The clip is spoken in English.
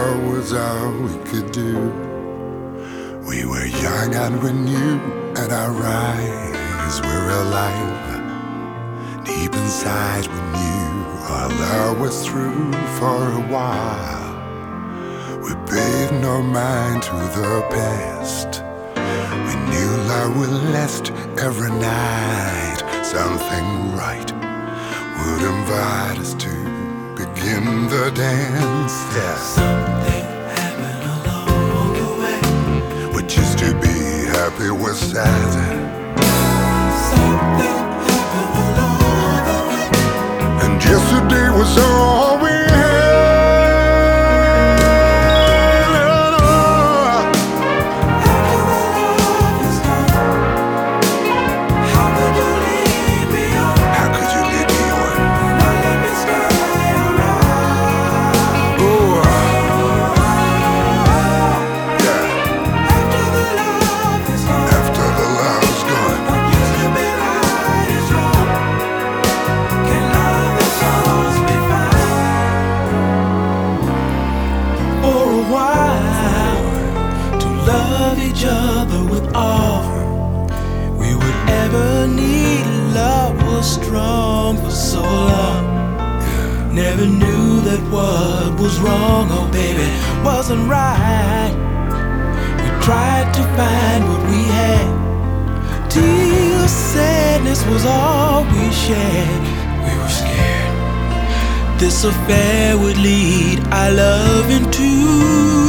love was all we could do. We were young and we knew, and our eyes were alive. Deep inside we knew our love was through for a while. We paid no mind to the past. We knew love would last every night. Something right would invite us to begin the dance. Yeah. Something happened along the way. We used to be happy with sad. Something happened along the way. And yesterday was all we had. After the love is gone, how could you leave me on? How could you leave me on? Not let me stay around. Oh, yeah. After the love is gone, After the love's gone, what used to be right is wrong. Can love and souls be found? For a while, to love each other with all we would ever need. Love was strong for so long. Never knew that what was wrong, oh baby, wasn't right. We tried to find what we had, till sadness was all we shared. We were scared this affair would lead our love into